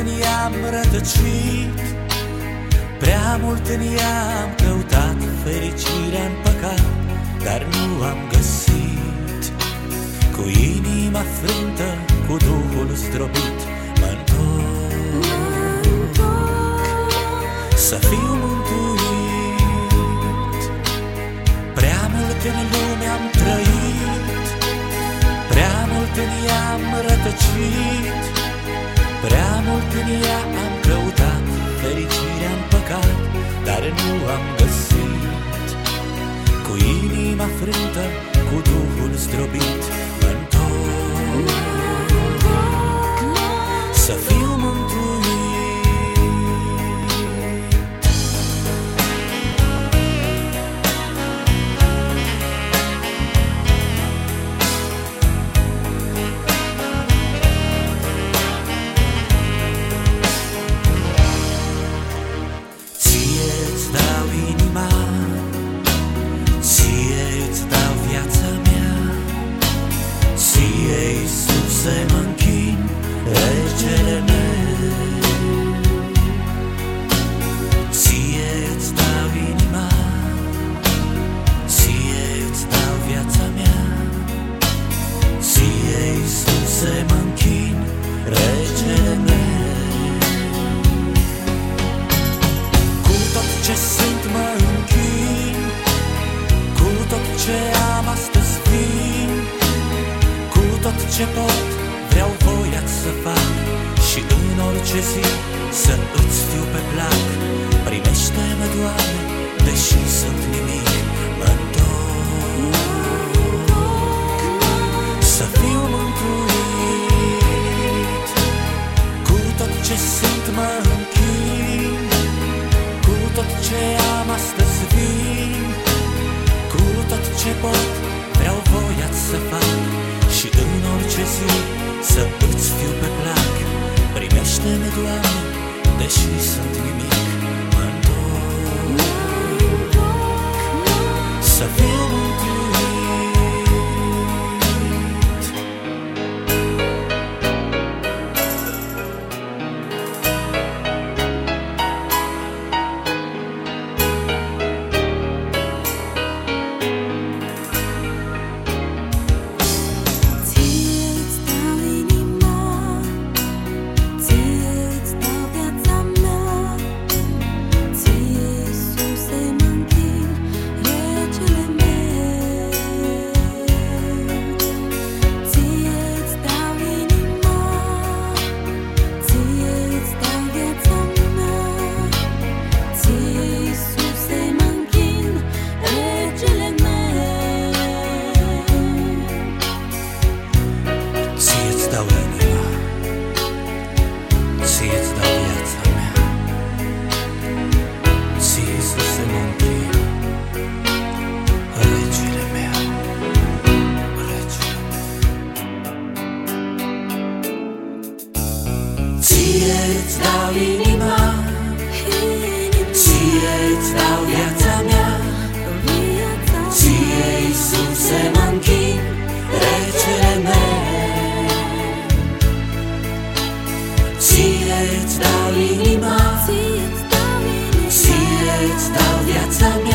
în ea am rătăcit, prea mult în ea am căutat fericirea în păcat, dar nu am găsit. Cu inima frântă, cu Duhul zdrobit, mă-ntorc să fiu mântuit. Prea mult în lume am trăit, prea mult în ea am rătăcit, prea mult în ea am căutat fericirea în păcat, dar nu am găsit. Cu inima frântă, cu Duhul zdrobit, mă-ntorc să fiu mântuit. Ție-ți dau inima, ție-ți dau viața mea, ție, Iisuse, mă-nchin, regele meu. Ție-ți dau inima, ție-ți dau viața mea, ție, Iisuse, mă-nchin, regele meu. Cu tot ce sunt mă închin, cu tot ce am astăzi vin, cu tot ce pot vreau voia să fac, și în orice zi să îți fiu pe plac. Primește-mă, Doamne, deși sunt nimic, mă-ntorc să fiu mântuit. Cu tot ce sunt mă închin, cu tot ce am astăzi vin, cu tot ce pot vreau voia să fac, și în orice zi să îți fiu pe plac. Primește-mă, Doamne, deși sunt nimic, mă-ntorc să fiu mântuit. Ție-ți dau inima, ție-ți dau viața mea, ție, Iisuse, mă-nchin, regele meu. Ție-ți dau inima, ție-ți dau viața mea,